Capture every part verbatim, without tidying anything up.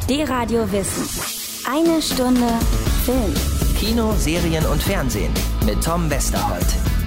D-Radio Wissen. Eine Stunde Film. Kino, Serien und Fernsehen mit Tom Westerholt.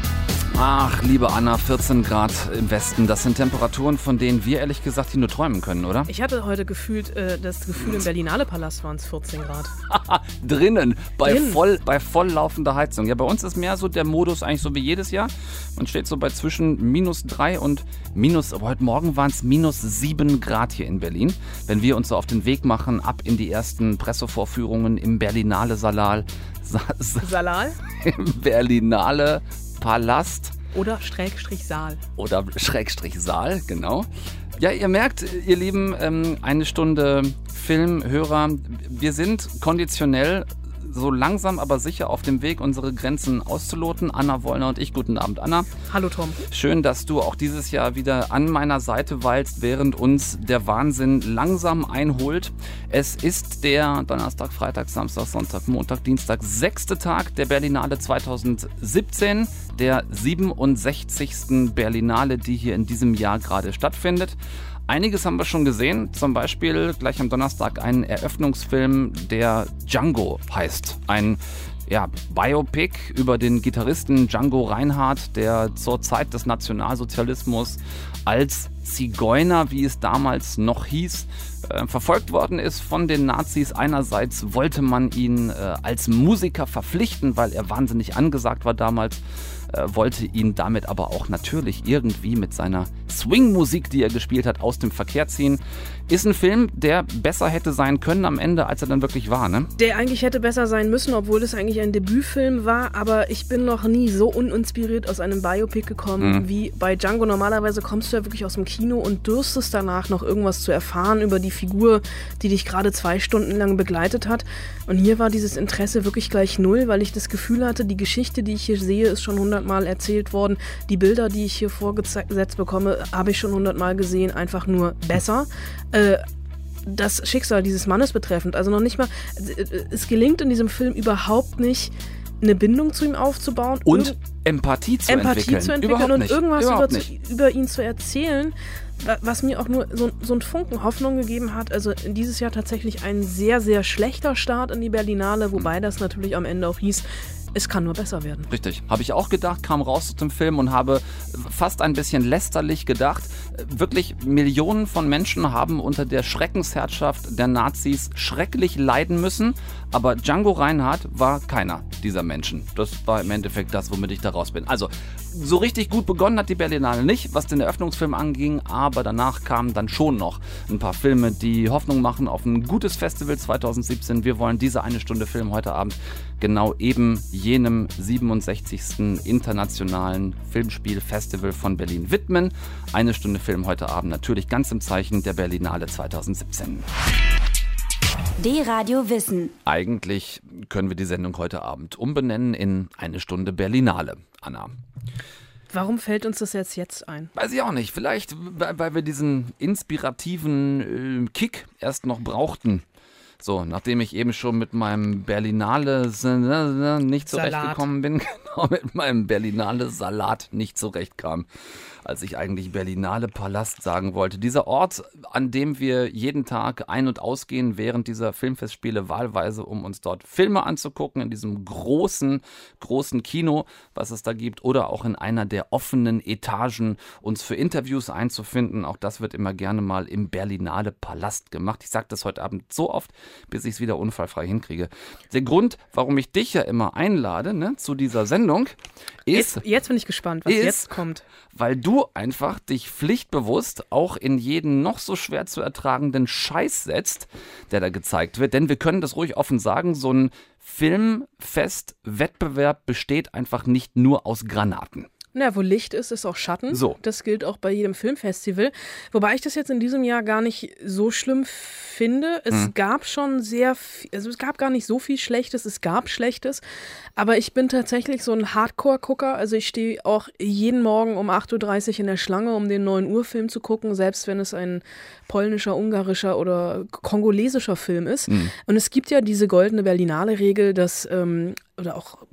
Ach, liebe Anna, vierzehn Grad im Westen, das sind Temperaturen, von denen wir ehrlich gesagt hier nur träumen können, oder? Ich hatte heute gefühlt, äh, das Gefühl, im Berlinale Palast waren es vierzehn Grad. Drinnen, bei, Drinnen. Voll, bei voll laufender Heizung. Ja, bei uns ist mehr so der Modus eigentlich so wie jedes Jahr. Man steht so bei zwischen minus drei und minus, aber heute Morgen waren es minus sieben Grad hier in Berlin. Wenn wir uns so auf den Weg machen, ab in die ersten Pressevorführungen im Berlinale Salal. Sa- Sa- Salal? Im Berlinale Palast. Oder Schrägstrich Saal. Oder Schrägstrich Saal, genau. Ja, ihr merkt, ihr Lieben, ähm, eine Stunde Filmhörer, wir sind konditionell so langsam, aber sicher auf dem Weg, unsere Grenzen auszuloten. Anna Wollner und ich, guten Abend, Anna. Hallo Tom. Schön, dass du auch dieses Jahr wieder an meiner Seite weilst, während uns der Wahnsinn langsam einholt. Es ist der Donnerstag, Freitag, Samstag, Sonntag, Montag, Dienstag, sechste Tag der Berlinale zwanzig siebzehn, der siebenundsechzigsten Berlinale, die hier in diesem Jahr gerade stattfindet. Einiges haben wir schon gesehen, zum Beispiel gleich am Donnerstag einen Eröffnungsfilm, der Django heißt. Ein ja, Biopic über den Gitarristen Django Reinhardt, der zur Zeit des Nationalsozialismus als Zigeuner, wie es damals noch hieß, äh, verfolgt worden ist von den Nazis. Einerseits wollte man ihn äh, als Musiker verpflichten, weil er wahnsinnig angesagt war damals, äh, wollte ihn damit aber auch natürlich irgendwie mit seiner Swing-Musik, die er gespielt hat, aus dem Verkehr ziehen. Ist ein Film, der besser hätte sein können am Ende, als er dann wirklich war, ne? Der eigentlich hätte besser sein müssen, obwohl es eigentlich ein Debütfilm war, aber ich bin noch nie so uninspiriert aus einem Biopic gekommen mhm. wie bei Django. Normalerweise kommst du ja wirklich aus dem Kino und dürstest danach noch irgendwas zu erfahren über die Figur, die dich gerade zwei Stunden lang begleitet hat. Und hier war dieses Interesse wirklich gleich null, weil ich das Gefühl hatte, die Geschichte, die ich hier sehe, ist schon hundertmal erzählt worden. Die Bilder, die ich hier vorgesetzt bekomme, habe ich schon hundertmal gesehen, einfach nur besser. Äh, das Schicksal dieses Mannes betreffend, also noch nicht mal, es gelingt in diesem Film überhaupt nicht, eine Bindung zu ihm aufzubauen. Und Irgend- Empathie zu Empathie entwickeln. zu entwickeln Überhaupt und nicht. irgendwas über, Überhaupt zu, nicht. über ihn zu erzählen, wa- was mir auch nur so, so einen Funken Hoffnung gegeben hat. Also dieses Jahr tatsächlich ein sehr, sehr schlechter Start in die Berlinale, wobei das natürlich am Ende auch hieß, es kann nur besser werden. Richtig, habe ich auch gedacht, kam raus aus dem Film und habe fast ein bisschen lästerlich gedacht. Wirklich Millionen von Menschen haben unter der Schreckensherrschaft der Nazis schrecklich leiden müssen, aber Django Reinhardt war keiner dieser Menschen. Das war im Endeffekt das, womit ich da raus bin. Also, so richtig gut begonnen hat die Berlinale nicht, was den Eröffnungsfilm anging, aber danach kamen dann schon noch ein paar Filme, die Hoffnung machen auf ein gutes Festival zwanzig siebzehn. Wir wollen diese eine Stunde Film heute Abend genau eben jenem siebenundsechzigsten internationalen Filmspielfestival von Berlin widmen. Eine Stunde Film heute Abend natürlich ganz im Zeichen der Berlinale zwanzig siebzehn. D-Radio Wissen. Eigentlich können wir die Sendung heute Abend umbenennen in eine Stunde Berlinale, Anna. Warum fällt uns das jetzt jetzt ein? Weiß ich auch nicht. Vielleicht, weil weil wir diesen inspirativen äh, Kick erst noch brauchten. So, nachdem ich eben schon mit meinem Berlinale nicht zurechtgekommen bin, genau, mit meinem Berlinale Salat nicht zurechtkam, als ich eigentlich Berlinale Palast sagen wollte. Dieser Ort, an dem wir jeden Tag ein- und ausgehen während dieser Filmfestspiele, wahlweise, um uns dort Filme anzugucken, in diesem großen, großen Kino, was es da gibt, oder auch in einer der offenen Etagen uns für Interviews einzufinden. Auch das wird immer gerne mal im Berlinale Palast gemacht. Ich sage das heute Abend so oft, bis ich es wieder unfallfrei hinkriege. Der Grund, warum ich dich ja immer einlade, ne, zu dieser Sendung, ist... Jetzt, jetzt bin ich gespannt, was ist, jetzt kommt. Weil du einfach dich pflichtbewusst auch in jeden noch so schwer zu ertragenden Scheiß setzt, der da gezeigt wird. Denn wir können das ruhig offen sagen, so ein Filmfest-Wettbewerb besteht einfach nicht nur aus Granaten. Na, wo Licht ist, ist auch Schatten. So. Das gilt auch bei jedem Filmfestival. Wobei ich das jetzt in diesem Jahr gar nicht so schlimm finde. Es hm. gab schon sehr viel, also es gab gar nicht so viel Schlechtes, es gab Schlechtes. Aber ich bin tatsächlich so ein Hardcore-Gucker. Also ich stehe auch jeden Morgen um acht Uhr dreißig in der Schlange, um den neun Uhr Film zu gucken, selbst wenn es ein polnischer, ungarischer oder kongolesischer Film ist. Hm. Und es gibt ja diese goldene Berlinale-Regel, dass, ähm, oder auch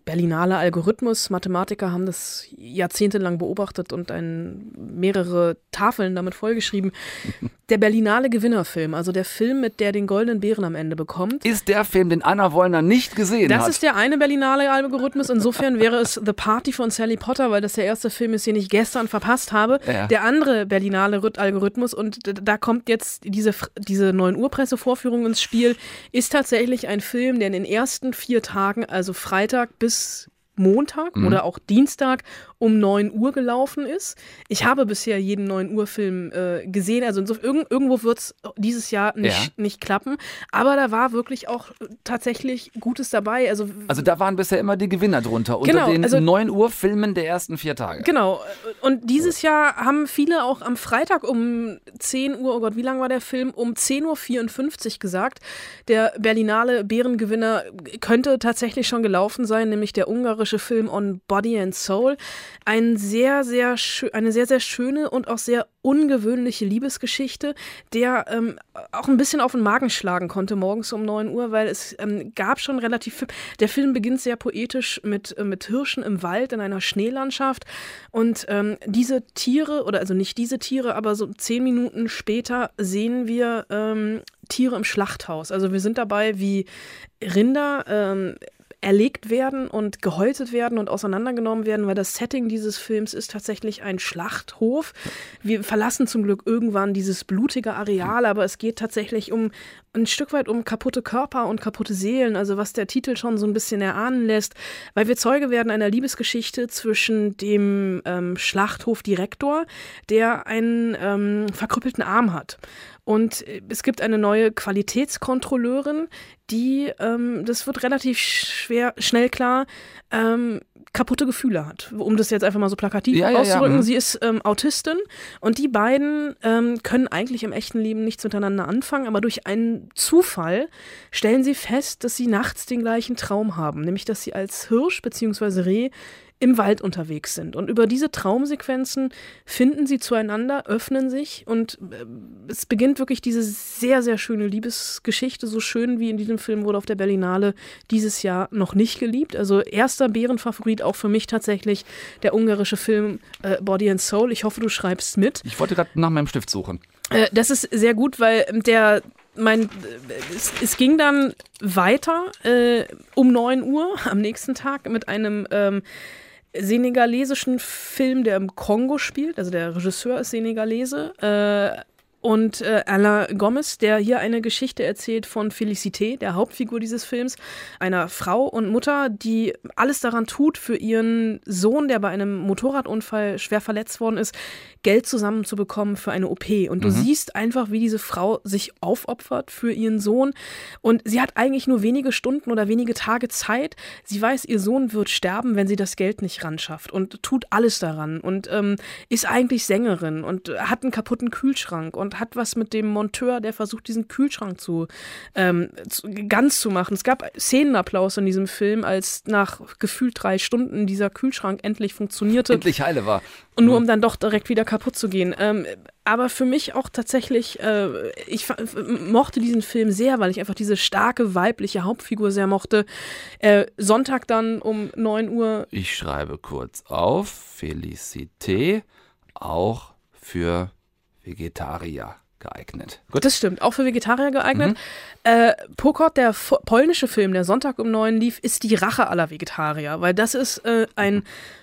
Berlinale Algorithmus. Mathematiker haben das jahrzehntelang beobachtet und ein, mehrere Tafeln damit vollgeschrieben. Der Berlinale Gewinnerfilm, also der Film, mit der den Goldenen Bären am Ende bekommt. Ist der Film, den Anna Wollner nicht gesehen das hat. Das ist der eine Berlinale Algorithmus. Insofern wäre es The Party von Sally Potter, weil das der erste Film ist, den ich gestern verpasst habe. Ja. Der andere Berlinale Algorithmus, und da kommt jetzt diese, diese neun Uhr Pressevorführung ins Spiel, ist tatsächlich ein Film, der in den ersten vier Tagen, also Freitag bis Montag mhm. oder auch Dienstag um neun Uhr gelaufen ist. Ich habe bisher jeden neun Uhr Film äh, gesehen, also insofern, irg- irgendwo wird es dieses Jahr nicht, ja. nicht klappen, aber da war wirklich auch tatsächlich Gutes dabei. Also, also da waren bisher immer die Gewinner drunter, unter genau, den also, neun Uhr Filmen der ersten vier Tage. Genau, und dieses Jahr haben viele auch am Freitag um zehn Uhr, oh Gott, wie lang war der Film? Um zehn Uhr vierundfünfzig gesagt, der Berlinale Bärengewinner könnte tatsächlich schon gelaufen sein, nämlich der ungarische Film On Body and Soul. Ein sehr, sehr schö- eine sehr, sehr schöne und auch sehr ungewöhnliche Liebesgeschichte, der ähm, auch ein bisschen auf den Magen schlagen konnte morgens um neun Uhr, weil es ähm, gab schon relativ viel. Der Film beginnt sehr poetisch mit, äh, mit Hirschen im Wald in einer Schneelandschaft, und ähm, diese Tiere, oder also nicht diese Tiere, aber so zehn Minuten später sehen wir ähm, Tiere im Schlachthaus. Also wir sind dabei, wie Rinder ähm, erlegt werden und gehäutet werden und auseinandergenommen werden, weil das Setting dieses Films ist tatsächlich ein Schlachthof. Wir verlassen zum Glück irgendwann dieses blutige Areal, aber es geht tatsächlich um ein Stück weit um kaputte Körper und kaputte Seelen, also was der Titel schon so ein bisschen erahnen lässt, weil wir Zeuge werden einer Liebesgeschichte zwischen dem ähm, Schlachthofdirektor, der einen ähm, verkrüppelten Arm hat. Und es gibt eine neue Qualitätskontrolleurin, die, ähm, das wird relativ schwer, schnell klar, ähm, kaputte Gefühle hat, um das jetzt einfach mal so plakativ ja, ja, auszudrücken. Ja, Sie ist ähm, Autistin, und die beiden ähm, können eigentlich im echten Leben nichts miteinander anfangen, aber durch einen Zufall stellen sie fest, dass sie nachts den gleichen Traum haben, nämlich dass sie als Hirsch bzw. Reh im Wald unterwegs sind. Und über diese Traumsequenzen finden sie zueinander, öffnen sich, und äh, es beginnt wirklich diese sehr, sehr schöne Liebesgeschichte, so schön wie in diesem Film wurde auf der Berlinale dieses Jahr noch nicht geliebt. Also erster Bärenfavorit auch für mich tatsächlich der ungarische Film äh, Body and Soul. Ich hoffe, du schreibst mit. Ich wollte gerade nach meinem Stift suchen. Äh, das ist sehr gut, weil der Mein, es, es ging dann weiter äh, um neun Uhr am nächsten Tag mit einem ähm, senegalesischen Film, der im Kongo spielt. Also der Regisseur ist Senegalese. Äh, und äh, Alain Gomez, der hier eine Geschichte erzählt von Félicité, der Hauptfigur dieses Films, einer Frau und Mutter, die alles daran tut, für ihren Sohn, der bei einem Motorradunfall schwer verletzt worden ist, Geld zusammenzubekommen für eine O P. Und du mhm. siehst einfach, wie diese Frau sich aufopfert für ihren Sohn. Und sie hat eigentlich nur wenige Stunden oder wenige Tage Zeit. Sie weiß, ihr Sohn wird sterben, wenn sie das Geld nicht ranschafft, und tut alles daran und ähm, ist eigentlich Sängerin und hat einen kaputten Kühlschrank und hat was mit dem Monteur, der versucht, diesen Kühlschrank zu, ähm, zu ganz zu machen. Es gab Szenenapplaus in diesem Film, als nach gefühlt drei Stunden dieser Kühlschrank endlich funktionierte. Endlich heile war. Und nur um dann doch direkt wieder kaputt zu gehen. Ähm, aber für mich auch tatsächlich, äh, ich f- mochte diesen Film sehr, weil ich einfach diese starke weibliche Hauptfigur sehr mochte. Äh, Sonntag dann um neun Uhr. Ich schreibe kurz auf, Félicité, auch für Vegetarier geeignet. Gut. Das stimmt, auch für Vegetarier geeignet. Mhm. Äh, Pokot, der f- polnische Film, der Sonntag um neun lief, ist die Rache aller Vegetarier, weil das ist äh, ein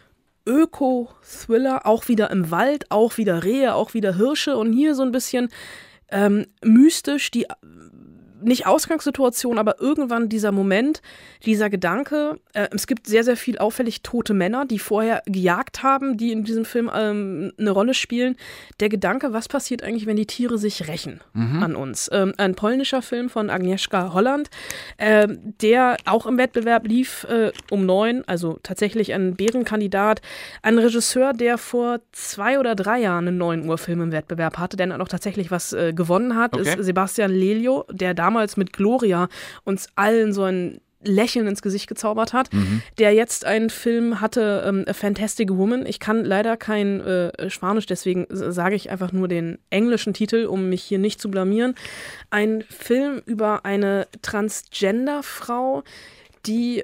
Öko-Thriller, auch wieder im Wald, auch wieder Rehe, auch wieder Hirsche, und hier so ein bisschen ähm, mystisch, die nicht Ausgangssituation, aber irgendwann dieser Moment, dieser Gedanke, äh, es gibt sehr, sehr viel auffällig tote Männer, die vorher gejagt haben, die in diesem Film ähm, eine Rolle spielen. Der Gedanke, was passiert eigentlich, wenn die Tiere sich rächen mhm. an uns? Ähm, ein polnischer Film von Agnieszka Holland, äh, der auch im Wettbewerb lief äh, um neun, also tatsächlich ein Bärenkandidat, ein Regisseur, der vor zwei oder drei Jahren einen neun Uhr Film im Wettbewerb hatte, der dann auch tatsächlich was äh, gewonnen hat, okay. ist Sebastian Lelio, der damals mit Gloria uns allen so ein Lächeln ins Gesicht gezaubert hat, mhm. der jetzt einen Film hatte, ähm, A Fantastic Woman. Ich kann leider kein äh, Spanisch, deswegen sage ich einfach nur den englischen Titel, um mich hier nicht zu blamieren. Ein Film über eine Transgender-Frau, die mit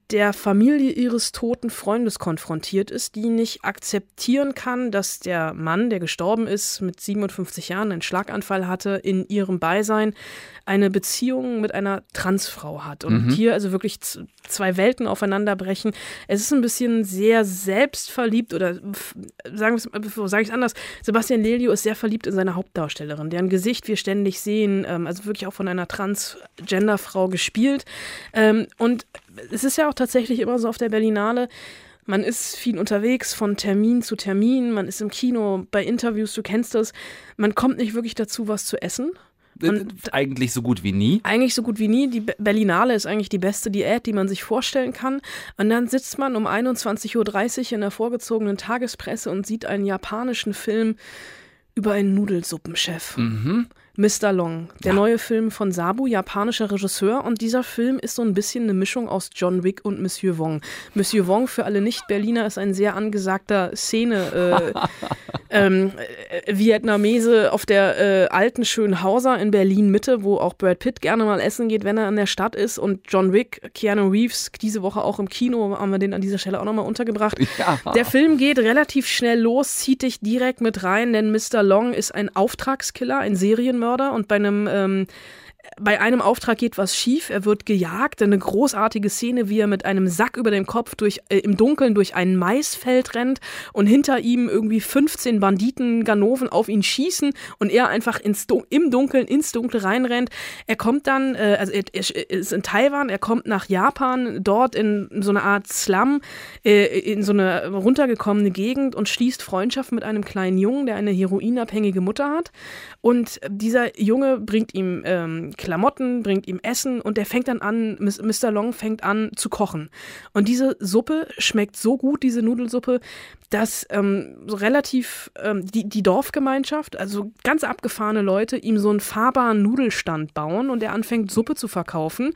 der Familie ihres toten Freundes konfrontiert ist, die nicht akzeptieren kann, dass der Mann, der gestorben ist, mit siebenundfünfzig Jahren einen Schlaganfall hatte, in ihrem Beisein eine Beziehung mit einer Transfrau hat. Und mhm. hier also wirklich z- zwei Welten aufeinanderbrechen. Es ist ein bisschen sehr selbstverliebt oder sagen wir es sage ich anders, Sebastian Lelio ist sehr verliebt in seine Hauptdarstellerin, deren Gesicht wir ständig sehen, ähm, also wirklich auch von einer Transgender-Frau gespielt. Ähm, und es ist ja auch tatsächlich immer so auf der Berlinale, man ist viel unterwegs von Termin zu Termin, man ist im Kino, bei Interviews, du kennst das, man kommt nicht wirklich dazu, was zu essen. Und eigentlich so gut wie nie. Eigentlich so gut wie nie. Die Berlinale ist eigentlich die beste Diät, die man sich vorstellen kann. Und dann sitzt man um einundzwanzig Uhr dreißig in der vorgezogenen Tagespresse und sieht einen japanischen Film über einen Nudelsuppenchef. Mhm. Mister Long, der ja. neue Film von Sabu, japanischer Regisseur. Und dieser Film ist so ein bisschen eine Mischung aus John Wick und Monsieur Wong. Monsieur Wong, für alle Nicht-Berliner, ist ein sehr angesagter Szene, äh, ähm, äh, Vietnamese auf der äh, alten Schönhauser in Berlin-Mitte, wo auch Brad Pitt gerne mal essen geht, wenn er in der Stadt ist. Und John Wick, Keanu Reeves, diese Woche auch im Kino, haben wir den an dieser Stelle auch nochmal untergebracht. Ja. Der Film geht relativ schnell los, zieht dich direkt mit rein, denn Mister Long ist ein Auftragskiller, ein Serienmörder. Und bei einem, ähm, bei einem Auftrag geht was schief, er wird gejagt, eine großartige Szene, wie er mit einem Sack über dem Kopf durch, äh, im Dunkeln durch ein Maisfeld rennt und hinter ihm irgendwie fünfzehn Banditen, Ganoven auf ihn schießen und er einfach ins Dun- im Dunkeln ins Dunkle reinrennt. Er kommt dann, äh, also er, er ist in Taiwan, er kommt nach Japan, dort in so eine Art Slum, äh, in so eine runtergekommene Gegend und schließt Freundschaft mit einem kleinen Jungen, der eine heroinabhängige Mutter hat. Und dieser Junge bringt ihm ähm, Klamotten, bringt ihm Essen und der fängt dann an, Mister Long fängt an zu kochen. Und diese Suppe schmeckt so gut, diese Nudelsuppe, dass ähm, so relativ ähm, die, die Dorfgemeinschaft, also ganz abgefahrene Leute, ihm so einen fahrbaren Nudelstand bauen und er anfängt Suppe zu verkaufen.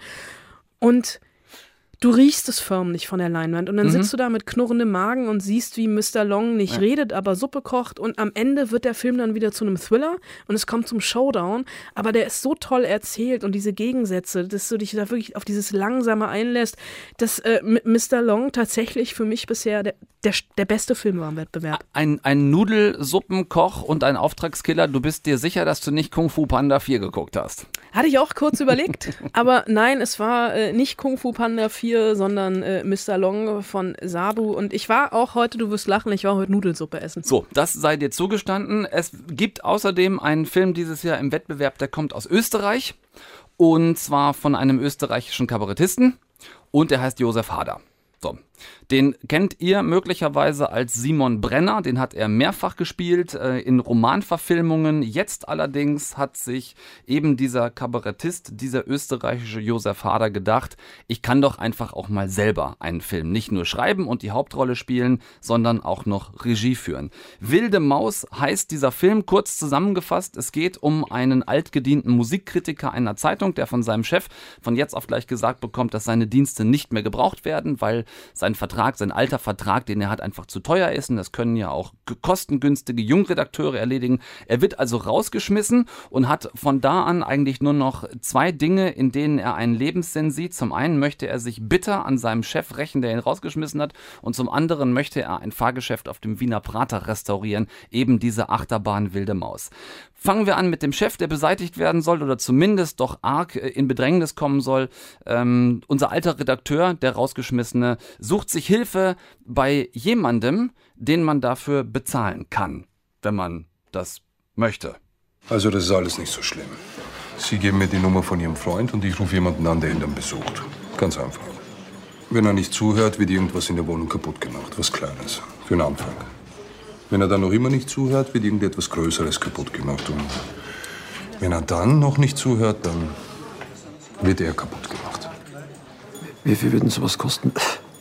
Und du riechst es förmlich von der Leinwand und dann mhm. sitzt du da mit knurrendem Magen und siehst, wie Mister Long nicht ja. redet, aber Suppe kocht und am Ende wird der Film dann wieder zu einem Thriller und es kommt zum Showdown, aber der ist so toll erzählt und diese Gegensätze, dass du dich da wirklich auf dieses Langsame einlässt, dass äh, Mister Long tatsächlich für mich bisher der, der, der beste Film war im Wettbewerb. Ein, ein Nudelsuppenkoch und ein Auftragskiller, du bist dir sicher, dass du nicht Kung Fu Panda vier geguckt hast? Hatte ich auch kurz überlegt, aber nein, es war äh, nicht Kung Fu Panda vier, sondern äh, Mister Long von Sabu. Und ich war auch heute, du wirst lachen, ich war heute Nudelsuppe essen. So, das sei dir zugestanden. Es gibt außerdem einen Film dieses Jahr im Wettbewerb, der kommt aus Österreich. Und zwar von einem österreichischen Kabarettisten. Und der heißt Josef Hader. So. Den kennt ihr möglicherweise als Simon Brenner, den hat er mehrfach gespielt äh, in Romanverfilmungen. Jetzt allerdings hat sich eben dieser Kabarettist, dieser österreichische Josef Hader gedacht, ich kann doch einfach auch mal selber einen Film nicht nur schreiben und die Hauptrolle spielen, sondern auch noch Regie führen. Wilde Maus heißt dieser Film, kurz zusammengefasst, es geht um einen altgedienten Musikkritiker einer Zeitung, der von seinem Chef von jetzt auf gleich gesagt bekommt, dass seine Dienste nicht mehr gebraucht werden, weil sein Vertrag, sein alter Vertrag, den er hat, einfach zu teuer ist und das können ja auch kostengünstige Jungredakteure erledigen. Er wird also rausgeschmissen und hat von da an eigentlich nur noch zwei Dinge, in denen er einen Lebenssinn sieht. Zum einen möchte er sich bitter an seinem Chef rächen, der ihn rausgeschmissen hat, und zum anderen möchte er ein Fahrgeschäft auf dem Wiener Prater restaurieren, eben diese Achterbahn Wilde Maus. Fangen wir an mit dem Chef, der beseitigt werden soll oder zumindest doch arg in Bedrängnis kommen soll. Ähm, unser alter Redakteur, der Rausgeschmissene, sucht sich Hilfe bei jemandem, den man dafür bezahlen kann, wenn man das möchte. Also das ist alles nicht so schlimm. Sie geben mir die Nummer von Ihrem Freund und ich rufe jemanden an, der ihn dann besucht. Ganz einfach. Wenn er nicht zuhört, wird irgendwas in der Wohnung kaputt gemacht. Was Kleines. Für den Anfang. Wenn er dann noch immer nicht zuhört, wird irgendetwas Größeres kaputt gemacht. Und wenn er dann noch nicht zuhört, dann wird er kaputt gemacht. Wie viel würde denn sowas kosten?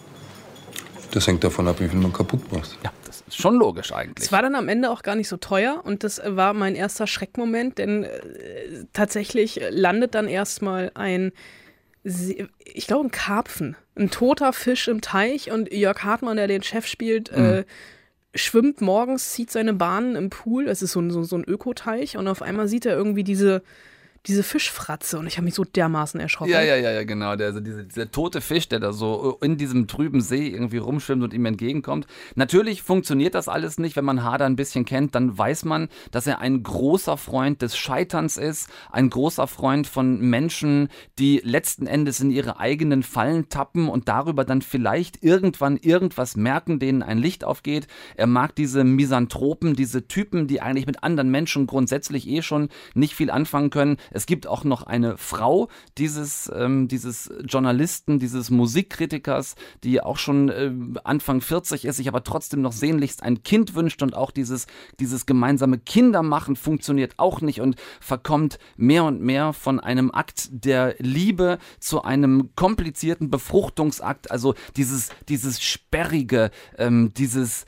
Das hängt davon ab, wie viel man kaputt macht. Ja, das ist schon logisch eigentlich. Es war dann am Ende auch gar nicht so teuer und das war mein erster Schreckmoment, denn äh, tatsächlich landet dann erstmal ein, ich glaube, ein Karpfen, ein toter Fisch im Teich und Jörg Hartmann, der den Chef spielt, mhm. äh, schwimmt morgens, zieht seine Bahnen im Pool, es ist so ein, so, so ein Ökoteich und auf einmal sieht er irgendwie diese, diese Fischfratze und ich habe mich so dermaßen erschrocken. Ja, ja, ja, ja, genau. Der, also diese, dieser tote Fisch, der da so in diesem trüben See irgendwie rumschwimmt und ihm entgegenkommt. Natürlich funktioniert das alles nicht. Wenn man Harder ein bisschen kennt, dann weiß man, dass er ein großer Freund des Scheiterns ist, ein großer Freund von Menschen, die letzten Endes in ihre eigenen Fallen tappen und darüber dann vielleicht irgendwann irgendwas merken, denen ein Licht aufgeht. Er mag diese Misanthropen, diese Typen, die eigentlich mit anderen Menschen grundsätzlich eh schon nicht viel anfangen können. Es gibt auch noch eine Frau dieses, ähm, dieses Journalisten, dieses Musikkritikers, die auch schon äh, Anfang vierzig ist, sich aber trotzdem noch sehnlichst ein Kind wünscht und auch dieses, dieses gemeinsame Kindermachen funktioniert auch nicht und verkommt mehr und mehr von einem Akt der Liebe zu einem komplizierten Befruchtungsakt, also dieses, dieses sperrige, ähm, dieses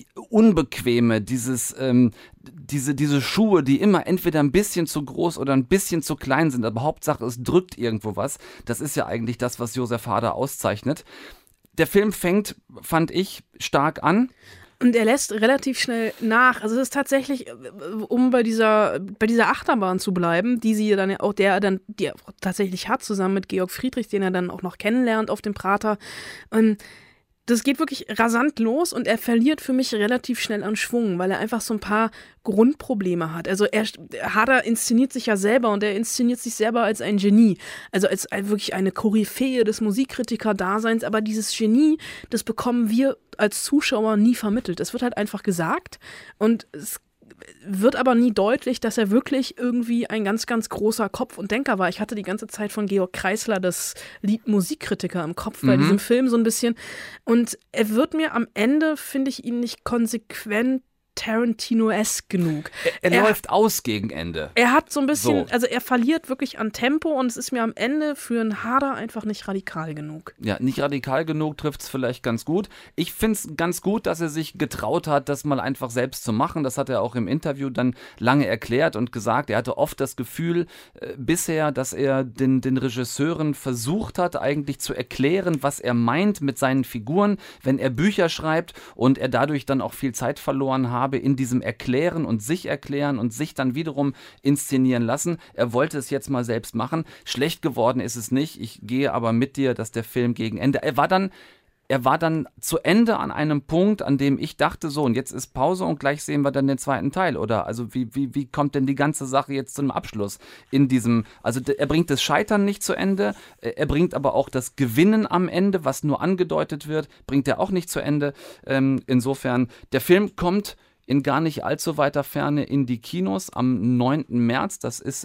Unbequeme, dieses, ähm, diese, diese Schuhe, die immer entweder ein bisschen zu groß oder ein bisschen zu klein sind, aber Hauptsache es drückt irgendwo was. Das ist ja eigentlich das, was Josef Harder auszeichnet. Der Film fängt, fand ich, stark an. Und er lässt relativ schnell nach. Also es ist tatsächlich, um bei dieser, bei dieser Achterbahn zu bleiben, die sie dann auch, der dann, die er tatsächlich hat, zusammen mit Georg Friedrich, den er dann auch noch kennenlernt auf dem Prater. Und das geht wirklich rasant los und er verliert für mich relativ schnell an Schwung, weil er einfach so ein paar Grundprobleme hat. Also er, Harder inszeniert sich ja selber und er inszeniert sich selber als ein Genie. Also als wirklich eine Koryphäe des Musikkritiker-Daseins. Aber dieses Genie, das bekommen wir als Zuschauer nie vermittelt. Es wird halt einfach gesagt und es wird aber nie deutlich, dass er wirklich irgendwie ein ganz, ganz großer Kopf und Denker war. Ich hatte die ganze Zeit von Georg Kreisler das Lied Musikkritiker im Kopf bei mhm. diesem Film so ein bisschen. Und er wird mir am Ende, finde ich ihn nicht konsequent Tarantino-esque genug. Er, er, er läuft aus gegen Ende. Er hat so ein bisschen, so. also er verliert wirklich an Tempo und es ist mir am Ende für einen Harder einfach nicht radikal genug. Ja, nicht radikal genug trifft es vielleicht ganz gut. Ich finde es ganz gut, dass er sich getraut hat, das mal einfach selbst zu machen. Das hat er auch im Interview dann lange erklärt und gesagt. Er hatte oft das Gefühl äh, bisher, dass er den, den Regisseuren versucht hat, eigentlich zu erklären, was er meint mit seinen Figuren, wenn er Bücher schreibt und er dadurch dann auch viel Zeit verloren habe in diesem Erklären und sich erklären und sich dann wiederum inszenieren lassen. Er wollte es jetzt mal selbst machen. Schlecht geworden ist es nicht. Ich gehe aber mit dir, dass der Film gegen Ende... Er war dann... Er war dann zu Ende an einem Punkt, an dem ich dachte, so, und jetzt ist Pause und gleich sehen wir dann den zweiten Teil, oder? Also wie, wie, wie kommt denn die ganze Sache jetzt zum Abschluss in diesem, also er bringt das Scheitern nicht zu Ende, er bringt aber auch das Gewinnen am Ende, was nur angedeutet wird, bringt er auch nicht zu Ende. Ähm, insofern, der Film kommt in gar nicht allzu weiter Ferne in die Kinos am neunten März. Das ist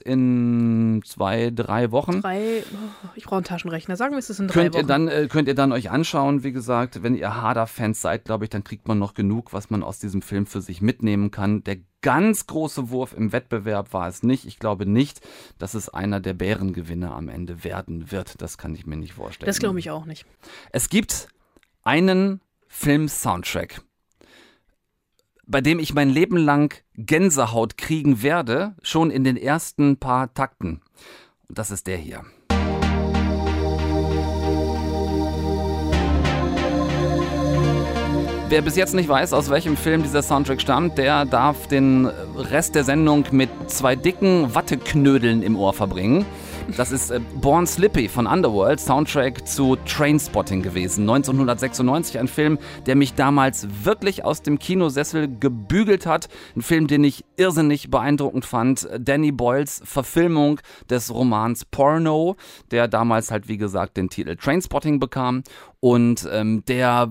in zwei, drei Wochen. Drei, oh, ich brauche einen Taschenrechner. Sagen wir, es ist in drei könnt Wochen. Ihr dann, äh, könnt ihr dann euch anschauen. Wie gesagt, wenn ihr Harder-Fans seid, glaube ich, dann kriegt man noch genug, was man aus diesem Film für sich mitnehmen kann. Der ganz große Wurf im Wettbewerb war es nicht. Ich glaube nicht, dass es einer der Bärengewinner am Ende werden wird. Das kann ich mir nicht vorstellen. Das glaube ich auch nicht. Es gibt einen Film-Soundtrack, bei dem ich mein Leben lang Gänsehaut kriegen werde, schon in den ersten paar Takten. Und das ist der hier. Wer bis jetzt nicht weiß, aus welchem Film dieser Soundtrack stammt, der darf den Rest der Sendung mit zwei dicken Watteknödeln im Ohr verbringen. Das ist äh, Born Slippy von Underworld, Soundtrack zu Trainspotting gewesen. neunzehnhundertsechsundneunzig, ein Film, der mich damals wirklich aus dem Kinosessel gebügelt hat. Ein Film, den ich irrsinnig beeindruckend fand. Danny Boyles Verfilmung des Romans Porno, der damals halt, wie gesagt, den Titel Trainspotting bekam. Und ähm, der...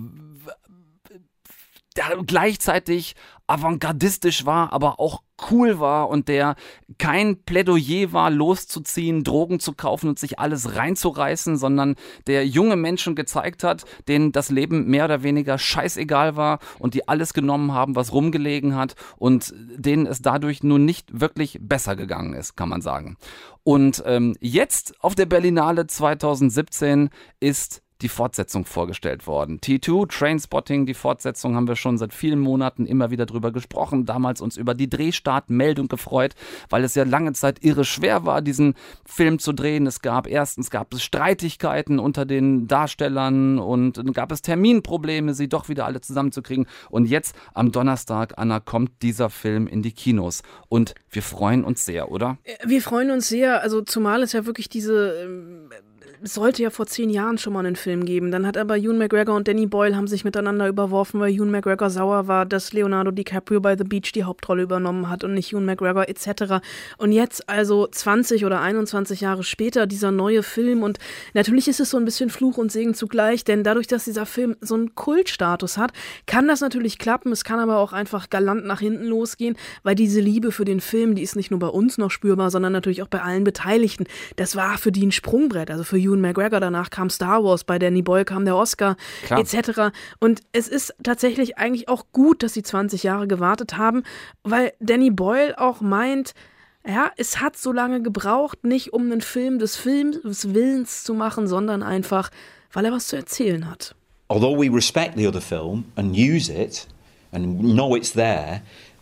der gleichzeitig avantgardistisch war, aber auch cool war und der kein Plädoyer war, loszuziehen, Drogen zu kaufen und sich alles reinzureißen, sondern der junge Menschen gezeigt hat, denen das Leben mehr oder weniger scheißegal war und die alles genommen haben, was rumgelegen hat und denen es dadurch nun nicht wirklich besser gegangen ist, kann man sagen. Und ähm, jetzt auf der Berlinale zweitausendsiebzehn ist die Fortsetzung vorgestellt worden. T zwei, Trainspotting, die Fortsetzung, haben wir schon seit vielen Monaten immer wieder drüber gesprochen. Damals uns über die Drehstartmeldung gefreut, weil es ja lange Zeit irre schwer war, diesen Film zu drehen. Es gab erstens gab es Streitigkeiten unter den Darstellern und dann gab es Terminprobleme, sie doch wieder alle zusammenzukriegen. Und jetzt am Donnerstag, Anna, kommt dieser Film in die Kinos. Und wir freuen uns sehr, oder? Wir freuen uns sehr, also zumal es ja wirklich diese... Ähm Es sollte ja vor zehn Jahren schon mal einen Film geben. Dann hat aber Ewan McGregor und Danny Boyle haben sich miteinander überworfen, weil Ewan McGregor sauer war, dass Leonardo DiCaprio bei The Beach die Hauptrolle übernommen hat und nicht Ewan McGregor et cetera. Und jetzt also zwanzig oder einundzwanzig Jahre später dieser neue Film. Und natürlich ist es so ein bisschen Fluch und Segen zugleich, denn dadurch, dass dieser Film so einen Kultstatus hat, kann das natürlich klappen. Es kann aber auch einfach galant nach hinten losgehen, weil diese Liebe für den Film, die ist nicht nur bei uns noch spürbar, sondern natürlich auch bei allen Beteiligten. Das war für die ein Sprungbrett, also für Ewan McGregor, danach kam Star Wars, bei Danny Boyle kam der Oscar, et cetera. Und es ist tatsächlich eigentlich auch gut, dass sie zwanzig Jahre gewartet haben, weil Danny Boyle auch meint, ja, es hat so lange gebraucht, nicht um einen Film des Films Willens zu machen, sondern einfach, weil er was zu erzählen hat. Although we respect the other film and use it and know it's there,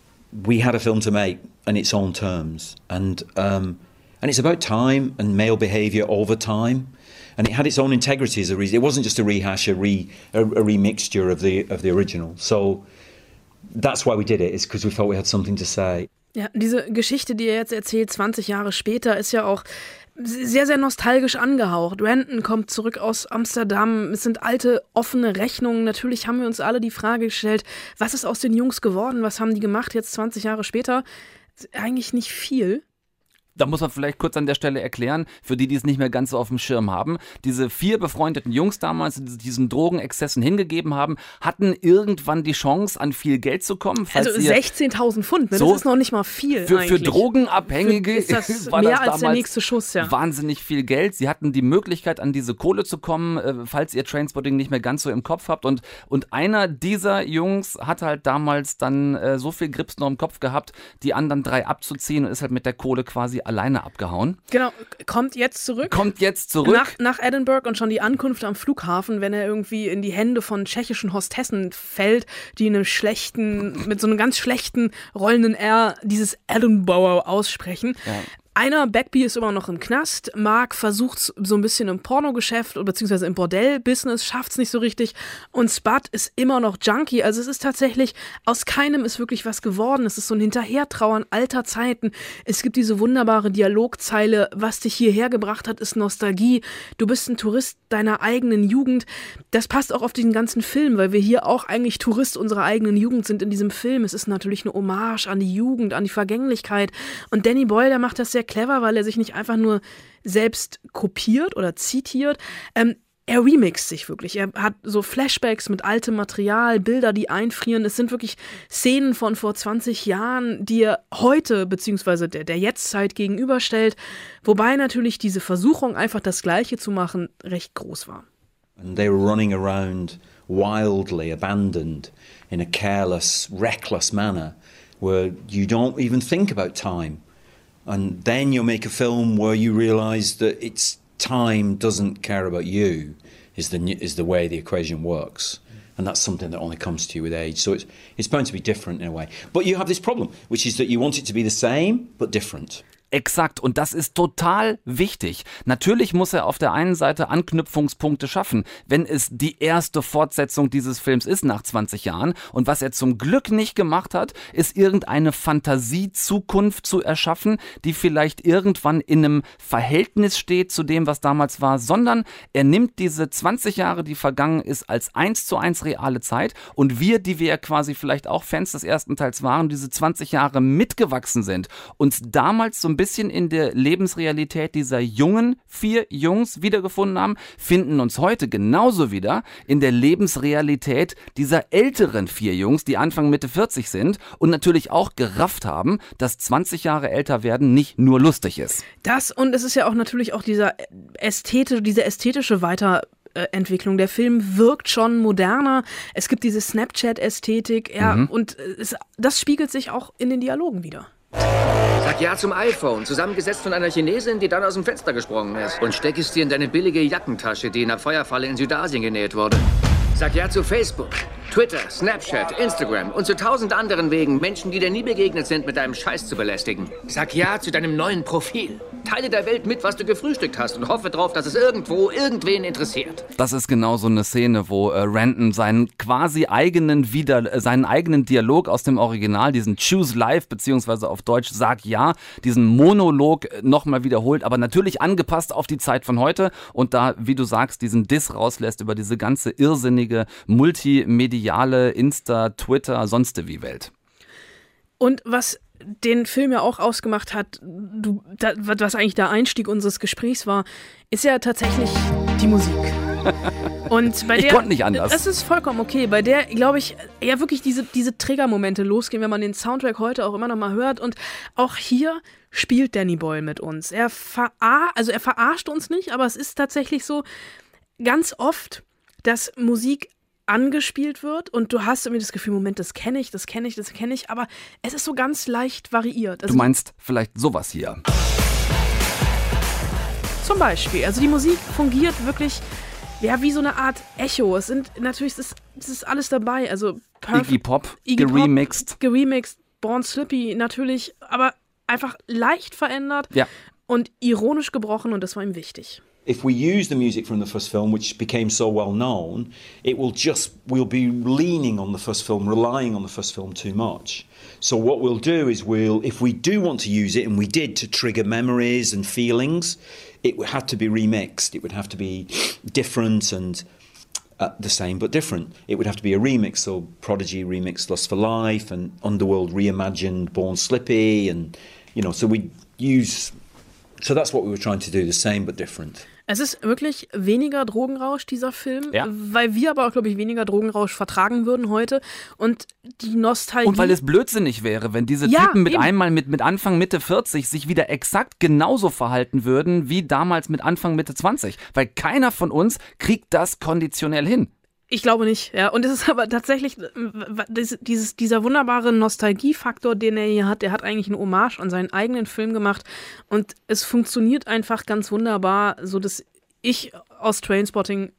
we had a film to make on its own terms. And um, and it's about time and male behaviour over time. And it had its own integrity as a reason. It wasn't just a rehash, a, re, a, a remixture of the of the original. So that's why we did it. It's because we felt we had something to say. Ja, diese Geschichte, die er jetzt erzählt, zwanzig Jahre später, ist ja auch sehr, sehr nostalgisch angehaucht. Renton kommt zurück aus Amsterdam. Es sind alte, offene Rechnungen. Natürlich haben wir uns alle die Frage gestellt, was ist aus den Jungs geworden? Was haben die gemacht jetzt zwanzig Jahre später? Eigentlich nicht viel. Da muss man vielleicht kurz an der Stelle erklären, für die, die es nicht mehr ganz so auf dem Schirm haben. Diese vier befreundeten Jungs damals, die diesen Drogenexzessen hingegeben haben, hatten irgendwann die Chance, an viel Geld zu kommen. Also sechzehntausend Pfund, ne? So das ist noch nicht mal viel für, eigentlich. Für Drogenabhängige ist das war mehr das als der nächste Schuss, ja. Wahnsinnig viel Geld. Sie hatten die Möglichkeit, an diese Kohle zu kommen, äh, falls ihr Trainspotting nicht mehr ganz so im Kopf habt. Und, und einer dieser Jungs hat halt damals dann äh, so viel Grips noch im Kopf gehabt, die anderen drei abzuziehen und ist halt mit der Kohle quasi alleine abgehauen. Genau, kommt jetzt zurück. Kommt jetzt zurück. Nach, nach Edinburgh und schon die Ankunft am Flughafen, wenn er irgendwie in die Hände von tschechischen Hostessen fällt, die in einem schlechten, mit so einem ganz schlechten rollenden R dieses Edinburgh aussprechen. Ja. Einer, Begbie, ist immer noch im Knast. Mark versucht so ein bisschen im Pornogeschäft beziehungsweise im Bordell-Business, schafft es nicht so richtig. Und Spud ist immer noch Junkie. Also es ist tatsächlich, aus keinem ist wirklich was geworden. Es ist so ein Hinterhertrauern alter Zeiten. Es gibt diese wunderbare Dialogzeile, was dich hierher gebracht hat, ist Nostalgie. Du bist ein Tourist deiner eigenen Jugend. Das passt auch auf diesen ganzen Film, weil wir hier auch eigentlich Tourist unserer eigenen Jugend sind in diesem Film. Es ist natürlich eine Hommage an die Jugend, an die Vergänglichkeit. Und Danny Boyle, der macht das sehr clever, weil er sich nicht einfach nur selbst kopiert oder zitiert. Ähm, er remixt sich wirklich. Er hat so Flashbacks mit altem Material, Bilder, die einfrieren. Es sind wirklich Szenen von vor zwanzig Jahren, die er heute beziehungsweise der, der Jetztzeit gegenüberstellt. Wobei natürlich diese Versuchung, einfach das Gleiche zu machen, recht groß war. And they were running around wildly, abandoned, in a careless, reckless manner, where you don't even think about time. And then you'll make a film where you realise that it's time doesn't care about you is the is the way the equation works. And that's something that only comes to you with age. So it's it's bound to be different in a way. But you have this problem, which is that you want it to be the same, but different. Exakt, und das ist total wichtig. Natürlich muss er auf der einen Seite Anknüpfungspunkte schaffen, wenn es die erste Fortsetzung dieses Films ist nach zwanzig Jahren. Und was er zum Glück nicht gemacht hat, ist irgendeine Fantasiezukunft zu erschaffen, die vielleicht irgendwann in einem Verhältnis steht zu dem, was damals war, sondern er nimmt diese zwanzig Jahre, die vergangen ist, als eins zu eins reale Zeit. Und wir, die wir ja quasi vielleicht auch Fans des ersten Teils waren, diese zwanzig Jahre mitgewachsen sind, uns damals so ein bisschen in der Lebensrealität dieser jungen vier Jungs wiedergefunden haben, finden uns heute genauso wieder in der Lebensrealität dieser älteren vier Jungs, die Anfang Mitte vierzig sind und natürlich auch gerafft haben, dass zwanzig Jahre älter werden nicht nur lustig ist. Das, und es ist ja auch natürlich auch dieser ästhetische, diese ästhetische Weiterentwicklung. Der Film wirkt schon moderner. Es gibt diese Snapchat-Ästhetik, ja, mhm. und es, das spiegelt sich auch in den Dialogen wieder. Sag ja zum iPhone, zusammengesetzt von einer Chinesin, die dann aus dem Fenster gesprungen ist. Und steck es dir in deine billige Jackentasche, die in einer Feuerfalle in Südasien genäht wurde. Sag ja zu Facebook, Twitter, Snapchat, Instagram und zu tausend anderen Wegen, Menschen, die dir nie begegnet sind, mit deinem Scheiß zu belästigen. Sag ja zu deinem neuen Profil. Teile der Welt mit, was du gefrühstückt hast und hoffe drauf, dass es irgendwo irgendwen interessiert. Das ist genau so eine Szene, wo äh, Random seinen quasi eigenen Wider- äh, seinen eigenen Dialog aus dem Original, diesen Choose Life, beziehungsweise auf Deutsch Sag Ja, diesen Monolog äh, nochmal wiederholt, aber natürlich angepasst auf die Zeit von heute und da, wie du sagst, diesen Diss rauslässt über diese ganze irrsinnige, multimediale Insta, Twitter, sonst wie Welt. Und was den Film ja auch ausgemacht hat, du, da, was eigentlich der Einstieg unseres Gesprächs war, ist ja tatsächlich die Musik. Und bei ich der, konnte nicht anders. Das ist vollkommen okay. Bei der, glaube ich, ja wirklich diese, diese Triggermomente losgehen, wenn man den Soundtrack heute auch immer noch mal hört. Und auch hier spielt Danny Boyle mit uns. Er, verar- also er verarscht uns nicht, aber es ist tatsächlich so ganz oft, dass Musik angespielt wird und du hast irgendwie das Gefühl, Moment, das kenne ich, das kenne ich, das kenne ich, aber es ist so ganz leicht variiert. Also du meinst vielleicht sowas hier? Zum Beispiel, also die Musik fungiert wirklich ja wie so eine Art Echo. Es sind natürlich, es ist, es ist alles dabei, also Perf- Iggy Pop, Iggy geremixed. Pop, geremixed, Born Slippy natürlich, aber einfach leicht verändert ja. und ironisch gebrochen und das war ihm wichtig. If we use the music from the first film, which became so well known, it will just, we'll be leaning on the first film, relying on the first film too much. So what we'll do is we'll, if we do want to use it, and we did to trigger memories and feelings, it would have to be remixed. It would have to be different and uh, the same but different. It would have to be a remix. So Prodigy remixed Lust for Life and Underworld reimagined Born Slippy and, you know, so we use... So that's what we were trying to do, the same but different. Es ist wirklich weniger Drogenrausch, dieser Film, ja. weil wir aber auch, glaube ich, weniger Drogenrausch vertragen würden heute und die Nostalgie... Und weil es blödsinnig wäre, wenn diese ja, Typen mit eben. einmal mit, mit Anfang, Mitte vierzig sich wieder exakt genauso verhalten würden wie damals mit Anfang, Mitte zwanzig. Weil keiner von uns kriegt das konditionell hin. Ich glaube nicht, ja. Und es ist aber tatsächlich dieses, dieser wunderbare Nostalgiefaktor, den er hier hat, der hat eigentlich eine Hommage an seinen eigenen Film gemacht und es funktioniert einfach ganz wunderbar, so dass ich aus Trainspotting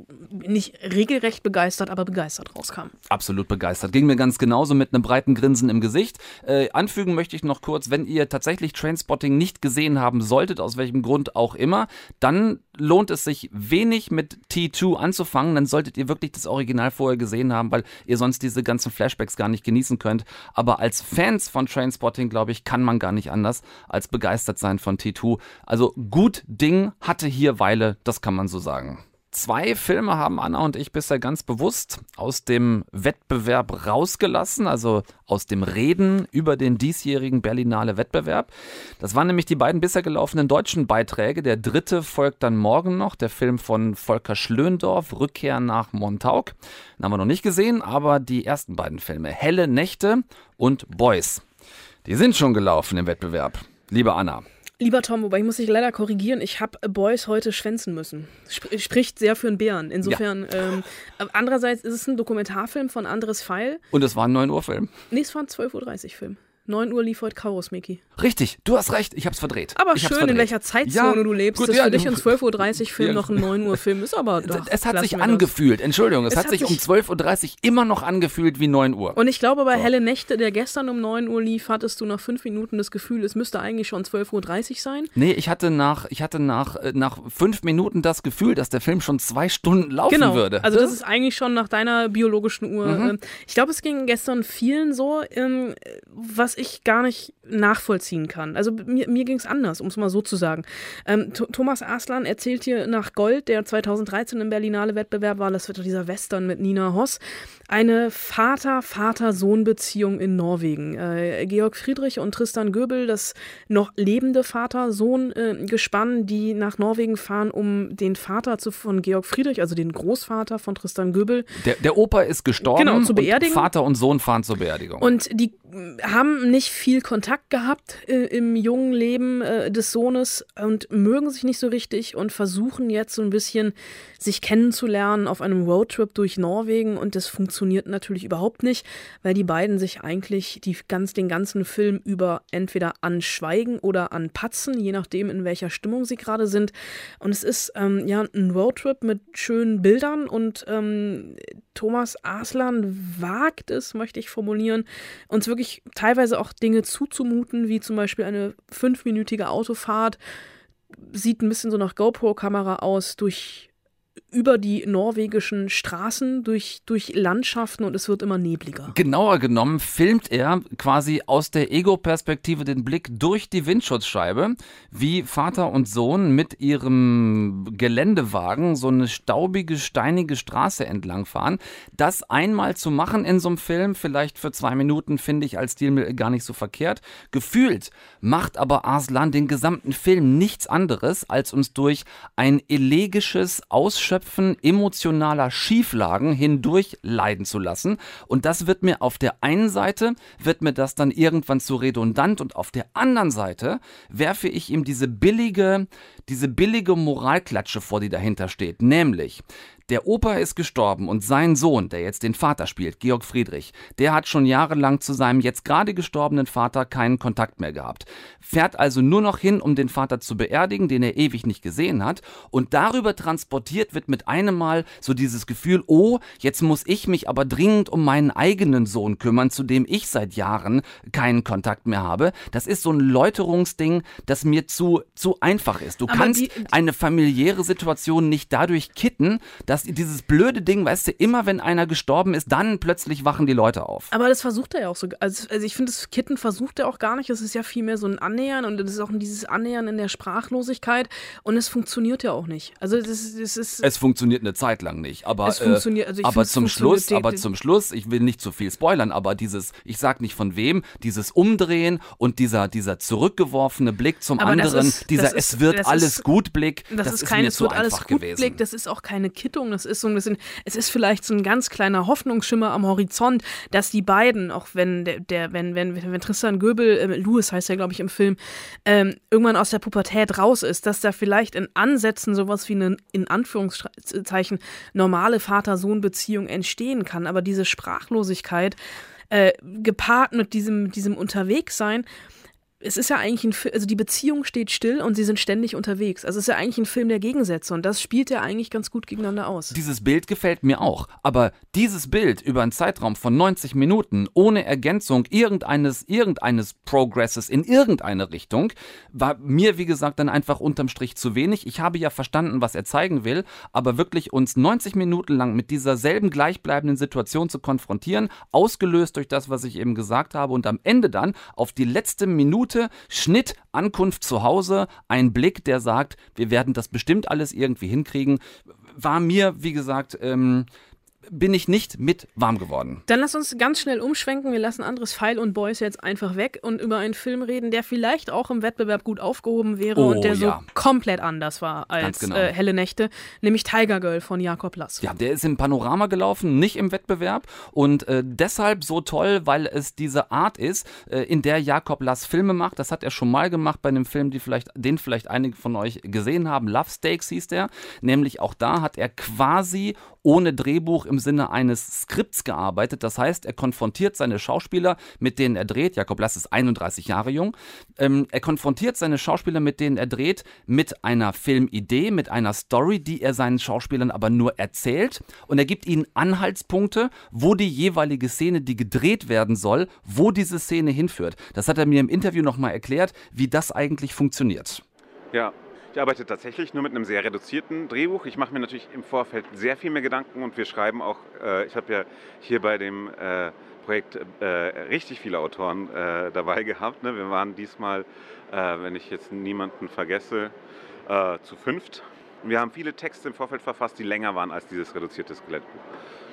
nicht regelrecht begeistert, aber begeistert rauskam. Absolut begeistert. Ging mir ganz genauso mit einem breiten Grinsen im Gesicht. Äh, anfügen möchte ich noch kurz, wenn ihr tatsächlich Trainspotting nicht gesehen haben solltet, aus welchem Grund auch immer, dann lohnt es sich wenig mit T zwei anzufangen, dann solltet ihr wirklich das Original vorher gesehen haben, weil ihr sonst diese ganzen Flashbacks gar nicht genießen könnt. Aber als Fans von Trainspotting, glaube ich, kann man gar nicht anders als begeistert sein von T zwei. Also gut Ding hatte hier Weile, das kann man so sagen. Zwei Filme haben Anna und ich bisher ganz bewusst aus dem Wettbewerb rausgelassen, also aus dem Reden über den diesjährigen Berlinale Wettbewerb. Das waren nämlich die beiden bisher gelaufenen deutschen Beiträge. Der dritte folgt dann morgen noch, der Film von Volker Schlöndorff, Rückkehr nach Montauk. Den haben wir noch nicht gesehen, aber die ersten beiden Filme, Helle Nächte und Boys, die sind schon gelaufen im Wettbewerb. Liebe Anna. Lieber Tom, wobei ich muss dich leider korrigieren, ich habe Boys heute schwänzen müssen. Sp- spricht sehr für einen Bären. Insofern, ja. ähm, andererseits ist es ein Dokumentarfilm von Andres Feil. Und es war ein neun Uhr Film. Nee, es war ein zwölf Uhr dreißig Film. neun Uhr lief heute Chaos, Miki. Richtig, du hast recht, ich hab's verdreht. Aber ich schön, verdreht. in welcher Zeitzone ja, du lebst, gut, dass ja, für dich du, ein zwölf Uhr dreißig Film ja. noch ein neun Uhr Film ist, aber doch. Es hat sich wir angefühlt, das. Entschuldigung, es, es hat, hat sich sich um zwölf Uhr dreißig immer noch angefühlt wie neun Uhr. Und ich glaube, bei so. Helle Nächte, der gestern um neun Uhr lief, hattest du nach fünf Minuten das Gefühl, es müsste eigentlich schon zwölf Uhr dreißig sein. Nee, ich hatte nach, ich hatte nach, nach fünf Minuten das Gefühl, dass der Film schon zwei Stunden laufen genau. würde. Also das ist eigentlich schon nach deiner biologischen Uhr. Mhm. Ich glaube, es ging gestern vielen so, was ich gar nicht nachvollziehen kann. Also mir, mir ging es anders, um es mal so zu sagen. Ähm, Thomas Arslan erzählt hier nach Gold, der zweitausenddreizehn im Berlinale Wettbewerb war, das wird dieser Western mit Nina Hoss, eine Vater-Vater-Sohn-Beziehung in Norwegen. Äh, Georg Friedrich und Tristan Göbel, das noch lebende Vater-Sohn-Gespann, äh, die nach Norwegen fahren, um den Vater zu, von Georg Friedrich, also den Großvater von Tristan Göbel. Der, der Opa ist gestorben, genau, zu beerdigen. Und Vater und Sohn fahren zur Beerdigung. Und die haben nicht viel Kontakt gehabt äh, im jungen Leben äh, des Sohnes und mögen sich nicht so richtig und versuchen jetzt so ein bisschen sich kennenzulernen auf einem Roadtrip durch Norwegen und das funktioniert natürlich überhaupt nicht, weil die beiden sich eigentlich die ganz, den ganzen Film über entweder anschweigen oder anpatzen, je nachdem in welcher Stimmung sie gerade sind. Und es ist ähm, ja ein Roadtrip mit schönen Bildern und ähm, Thomas Aslan wagt es, möchte ich formulieren, uns wirklich teilweise auch Dinge zuzumuten, wie zum Beispiel eine fünfminütige Autofahrt, sieht ein bisschen so nach GoPro-Kamera aus, durch über die norwegischen Straßen, durch, durch Landschaften und es wird immer nebliger. Genauer genommen filmt er quasi aus der Ego-Perspektive den Blick durch die Windschutzscheibe, wie Vater und Sohn mit ihrem Geländewagen so eine staubige, steinige Straße entlangfahren. Das einmal zu machen in so einem Film, vielleicht für zwei Minuten, finde ich als Stilmittel gar nicht so verkehrt. Gefühlt macht aber Arslan den gesamten Film nichts anderes, als uns durch ein elegisches Ausschöpfen emotionaler Schieflagen hindurch leiden zu lassen. Und das wird mir auf der einen Seite, wird mir das dann irgendwann zu redundant und auf der anderen Seite werfe ich ihm diese billige, diese billige Moralklatsche vor, die dahinter steht. Nämlich, der Opa ist gestorben und sein Sohn, der jetzt den Vater spielt, Georg Friedrich, der hat schon jahrelang zu seinem jetzt gerade gestorbenen Vater keinen Kontakt mehr gehabt. Fährt also nur noch hin, um den Vater zu beerdigen, den er ewig nicht gesehen hat. Und darüber transportiert wird mit einem Mal so dieses Gefühl, oh, jetzt muss ich mich aber dringend um meinen eigenen Sohn kümmern, zu dem ich seit Jahren keinen Kontakt mehr habe. Das ist so ein Läuterungsding, das mir zu, zu einfach ist. Du Aber kannst die, eine familiäre Situation nicht dadurch kitten, dass dieses blöde Ding, weißt du, immer wenn einer gestorben ist, dann plötzlich wachen die Leute auf. Aber das versucht er ja auch so. Also, also ich finde, das Kitten versucht er auch gar nicht. Es ist ja vielmehr so ein Annähern und es ist auch dieses Annähern in der Sprachlosigkeit und es funktioniert ja auch nicht. Also das, das ist... Es funktioniert eine Zeit lang nicht, aber, es funktioniert, also ich äh, aber find, zum es Schluss, funktioniert aber zum Schluss, ich will nicht zu viel spoilern, aber dieses, ich sag nicht von wem, dieses Umdrehen und dieser, dieser zurückgeworfene Blick zum aber anderen, ist, dieser ist, es wird alles ist, gut Blick, das, das ist, ist kein, mir es zu wird alles einfach gut gewesen. Blick, das ist auch keine Kittung, das ist so ein bisschen, es ist vielleicht so ein ganz kleiner Hoffnungsschimmer am Horizont, dass die beiden, auch wenn der, der wenn, wenn, wenn Tristan Göbel, äh, Louis heißt ja, glaube ich, im Film, ähm, irgendwann aus der Pubertät raus ist, dass da vielleicht in Ansätzen sowas wie eine, in Anführungszeichen, normale Vater-Sohn-Beziehung entstehen kann. Aber diese Sprachlosigkeit, äh, gepaart mit diesem, diesem Unterwegssein, es ist ja eigentlich ein Film, also die Beziehung steht still und sie sind ständig unterwegs. Also es ist ja eigentlich ein Film der Gegensätze und das spielt ja eigentlich ganz gut gegeneinander aus. Dieses Bild gefällt mir auch, aber dieses Bild über einen Zeitraum von neunzig Minuten ohne Ergänzung irgendeines, irgendeines Progresses in irgendeine Richtung war mir, wie gesagt, dann einfach unterm Strich zu wenig. Ich habe ja verstanden, was er zeigen will, aber wirklich uns neunzig Minuten lang mit dieser selben gleichbleibenden Situation zu konfrontieren, ausgelöst durch das, was ich eben gesagt habe und am Ende dann auf die letzte Minute Schnitt, Ankunft zu Hause, ein Blick, der sagt, wir werden das bestimmt alles irgendwie hinkriegen, war mir, wie gesagt, ähm, bin ich nicht mit warm geworden. Dann lass uns ganz schnell umschwenken. Wir lassen Andres Pfeil und Beuys jetzt einfach weg und über einen Film reden, der vielleicht auch im Wettbewerb gut aufgehoben wäre oh, und der ja. so komplett anders war als genau. äh, Helle Nächte, nämlich Tiger Girl von Jakob Lass. Ja, der ist im Panorama gelaufen, nicht im Wettbewerb und äh, deshalb so toll, weil es diese Art ist, äh, in der Jakob Lass Filme macht. Das hat er schon mal gemacht bei einem Film, die vielleicht, den vielleicht einige von euch gesehen haben. Love Stakes hieß der. Nämlich auch da hat er quasi ohne Drehbuch im Sinne eines Skripts gearbeitet. Das heißt, er konfrontiert seine Schauspieler, mit denen er dreht. Jakob Lass ist einunddreißig Jahre jung. Ähm, er konfrontiert seine Schauspieler, mit denen er dreht, mit einer Filmidee, mit einer Story, die er seinen Schauspielern aber nur erzählt. Und er gibt ihnen Anhaltspunkte, wo die jeweilige Szene, die gedreht werden soll, wo diese Szene hinführt. Das hat er mir im Interview nochmal erklärt, wie das eigentlich funktioniert. Ja. Ich arbeite tatsächlich nur mit einem sehr reduzierten Drehbuch. Ich mache mir natürlich im Vorfeld sehr viel mehr Gedanken und wir schreiben auch, äh, ich habe ja hier bei dem äh, Projekt äh, richtig viele Autoren äh, dabei gehabt. Ne? Wir waren diesmal, äh, wenn ich jetzt niemanden vergesse, äh, zu fünft. Wir haben viele Texte im Vorfeld verfasst, die länger waren als dieses reduzierte Skelettbuch.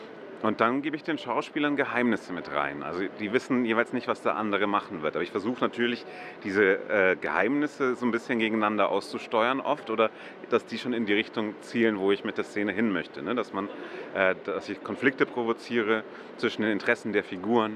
Und dann gebe ich den Schauspielern Geheimnisse mit rein. Also die wissen jeweils nicht, was der andere machen wird. Aber ich versuche natürlich, diese äh, Geheimnisse so ein bisschen gegeneinander auszusteuern oft oder dass die schon in die Richtung zielen, wo ich mit der Szene hin möchte. Ne? Dass man, äh, dass ich Konflikte provoziere zwischen den Interessen der Figuren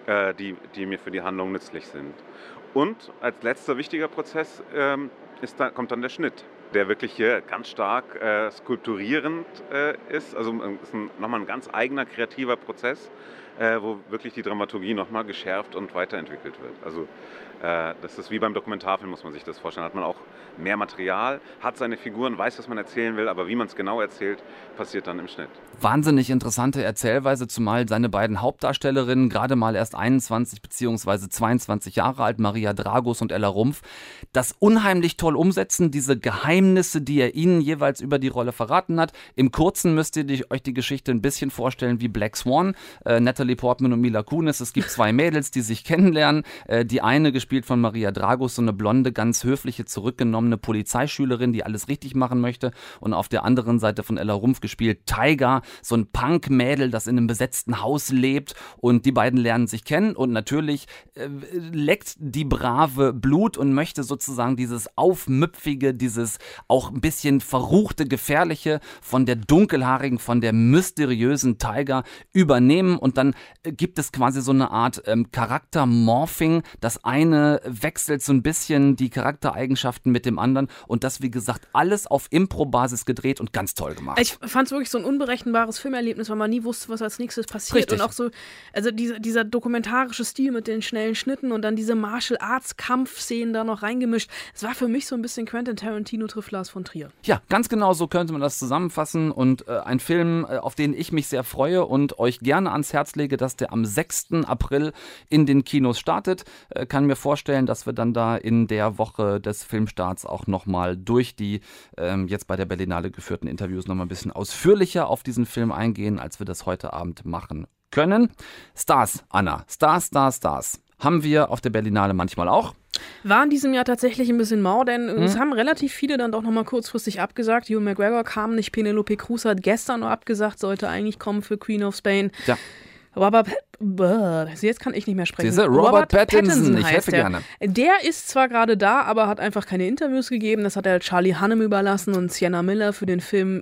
äh, die, die mir für die Handlung nützlich sind. Und als letzter wichtiger Prozess ähm, ist da, kommt dann der Schnitt, der wirklich hier ganz stark äh, skulpturierend äh, ist. Also äh, ist ein, nochmal ein ganz eigener kreativer Prozess, äh, wo wirklich die Dramaturgie nochmal geschärft und weiterentwickelt wird. Also äh, das ist wie beim Dokumentarfilm, muss man sich das vorstellen. Da hat man auch mehr Material, hat seine Figuren, weiß, was man erzählen will, aber wie man es genau erzählt, passiert dann im Schnitt. Wahnsinnig interessante Erzählweise, zumal seine beiden Hauptdarstellerinnen gerade mal erst einundzwanzig bzw. zweiundzwanzig Jahre alt, Maria Dragos und Ella Rumpf, das unheimlich toll umsetzen, diese Geheimnisse, die er ihnen jeweils über die Rolle verraten hat. Im Kurzen müsst ihr euch die Geschichte ein bisschen vorstellen wie Black Swan, äh, Natalie Portman und Mila Kunis. Es gibt zwei Mädels, die sich kennenlernen. Äh, die eine, gespielt von Maria Dragos, so eine blonde, ganz höfliche, zurückgenommene Polizeischülerin, die alles richtig machen möchte. Und auf der anderen Seite von Ella Rumpf gespielt Tiger, so ein Punk-Mädel, das in einem besetzten Haus lebt. Und die beiden lernen sich kennen. Und natürlich äh, leckt die Brave Blut und möchte sozusagen dieses Aufmüpfige, dieses auch ein bisschen verruchte, gefährliche von der dunkelhaarigen, von der mysteriösen Tiger übernehmen. Und dann äh, gibt es quasi so eine Art ähm, Charaktermorphing. Das eine wechselt so ein bisschen die Charaktereigenschaften mit dem anderen und das, wie gesagt, alles auf Impro-Basis gedreht und ganz toll gemacht. Ich fand es wirklich so ein unberechenbares Filmerlebnis, weil man nie wusste, was als nächstes passiert. Richtig. Und auch so, also dieser, dieser dokumentarische Stil mit den schnellen Schnitten und dann diese Martial-Arts-Kampfszenen da noch reingemischt. Es war für mich so ein bisschen Quentin Tarantino trifft Lars von Trier. Ja, ganz genau so könnte man das zusammenfassen und äh, ein Film, äh, auf den ich mich sehr freue und euch gerne ans Herz lege, dass der am sechsten April in den Kinos startet. Äh, kann mir vorstellen, dass wir dann da in der Woche des Filmstarts auch nochmal durch die ähm, jetzt bei der Berlinale geführten Interviews nochmal ein bisschen ausführlicher auf diesen Film eingehen, als wir das heute Abend machen können. Stars, Anna. Stars, Stars, Stars. Haben wir auf der Berlinale manchmal auch. War in diesem Jahr tatsächlich ein bisschen mau, denn Hm. es haben relativ viele dann doch nochmal kurzfristig abgesagt. Ewan McGregor kam nicht, Penelope Cruz hat gestern nur abgesagt, sollte eigentlich kommen für Queen of Spain. Ja. Robert, Bäh, jetzt kann ich nicht mehr sprechen. Siehste, Robert Pattinson, ich helfe der. gerne. Der ist zwar gerade da, aber hat einfach keine Interviews gegeben. Das hat er Charlie Hunnam überlassen und Sienna Miller für den Film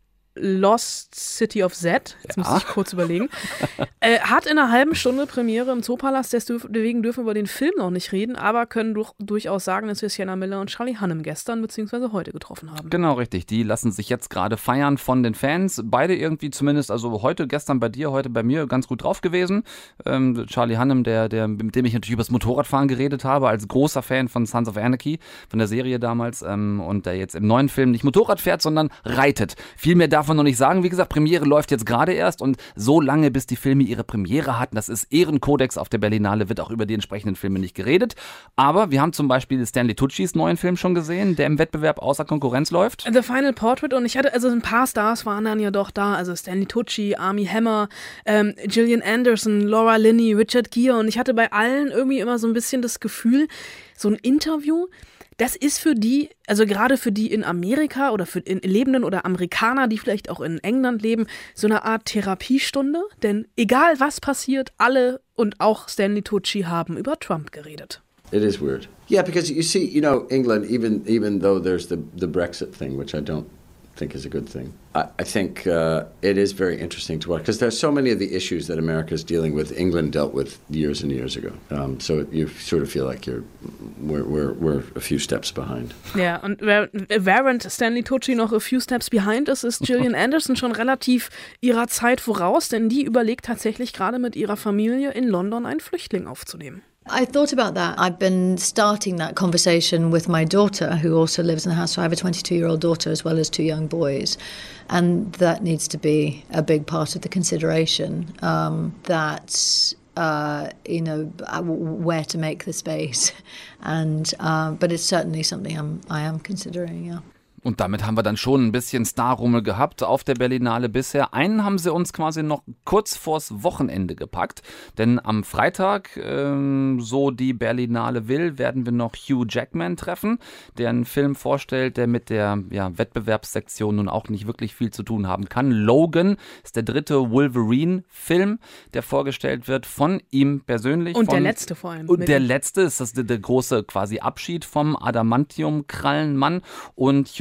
Lost City of Z, jetzt Ja. muss ich kurz überlegen, äh, hat in einer halben Stunde Premiere im Zoopalast, deswegen dürfen wir über den Film noch nicht reden, aber können durch, durchaus sagen, dass wir Sienna Miller und Charlie Hunnam gestern bzw. heute getroffen haben. Genau, richtig. Die lassen sich jetzt gerade feiern von den Fans. Beide irgendwie zumindest, also heute, gestern bei dir, heute bei mir, ganz gut drauf gewesen. Ähm, Charlie Hunnam, der, der, mit dem ich natürlich über das Motorradfahren geredet habe, als großer Fan von Sons of Anarchy, von der Serie damals, ähm, und der jetzt im neuen Film nicht Motorrad fährt, sondern reitet. Viel mehr darf man noch nicht sagen. Wie gesagt, Premiere läuft jetzt gerade erst und so lange, bis die Filme ihre Premiere hatten, das ist Ehrenkodex auf der Berlinale, wird auch über die entsprechenden Filme nicht geredet. Aber wir haben zum Beispiel Stanley Tuccis neuen Film schon gesehen, der im Wettbewerb außer Konkurrenz läuft. The Final Portrait, und ich hatte, also ein paar Stars waren dann ja doch da, also Stanley Tucci, Armie Hammer, ähm, Gillian Anderson, Laura Linney, Richard Gere, und ich hatte bei allen irgendwie immer so ein bisschen das Gefühl, so ein Interview, das ist für die, also gerade für die in Amerika oder für in Lebenden oder Amerikaner, die vielleicht auch in England leben, so eine Art Therapiestunde. Denn egal was passiert, alle und auch Stanley Tucci haben über Trump geredet. It is weird. Yeah, because you see, you know, England, even even though there's the, the Brexit thing, which I don't think is a good thing, I, I think uh, it is very interesting to watch because there's so many of the issues that America is dealing with, England dealt with years and years ago. Um, so you sort of feel like you're we're, we're, we're a few steps behind. Ja, und während Stanley Tucci noch a few steps behind ist, ist Gillian Anderson schon relativ ihrer Zeit voraus, denn die überlegt tatsächlich gerade mit ihrer Familie in London einen Flüchtling aufzunehmen. I thought about that. I've been starting that conversation with my daughter, who also lives in the house. So I have a twenty-two-year-old daughter as well as two young boys. And that needs to be a big part of the consideration, um, that, uh, you know, where to make the space. And, uh, but it's certainly something I'm, I am considering, yeah. Und damit haben wir dann schon ein bisschen Starrummel gehabt auf der Berlinale bisher. Einen haben sie uns quasi noch kurz vors Wochenende gepackt, denn am Freitag, ähm, so die Berlinale will, werden wir noch Hugh Jackman treffen, der einen Film vorstellt, der mit der ja, Wettbewerbssektion nun auch nicht wirklich viel zu tun haben kann. Logan ist der dritte Wolverine-Film, der vorgestellt wird von ihm persönlich. Und von, der letzte vor allem. Und der letzte ist das der, der große quasi Abschied vom Adamantium-Krallenmann, und Hugh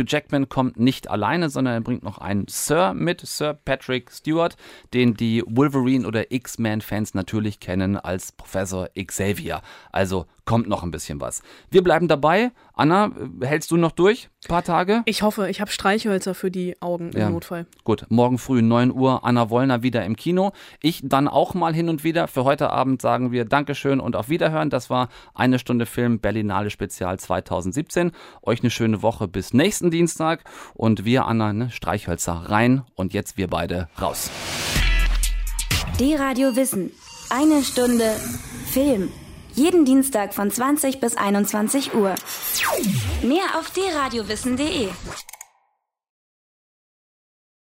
Jackman kommt nicht alleine, sondern er bringt noch einen Sir mit, Sir Patrick Stewart, den die Wolverine- oder X-Men-Fans natürlich kennen als Professor Xavier. Also kommt noch ein bisschen was. Wir bleiben dabei. Anna, hältst du noch durch? Ein paar Tage? Ich hoffe, ich habe Streichhölzer für die Augen im ja. Notfall. Gut, morgen früh neun Uhr, Anna Wollner wieder im Kino. Ich dann auch mal hin und wieder. Für heute Abend sagen wir Dankeschön und auf Wiederhören. Das war eine Stunde Film Berlinale Spezial zweitausendsiebzehn. Euch eine schöne Woche bis nächsten Dienstag. Und wir, Anna, ne, Streichhölzer rein und jetzt wir beide raus. D-Radio Wissen. Eine Stunde Film. Jeden Dienstag von zwanzig bis einundzwanzig Uhr. Mehr auf d radio wissen punkt de.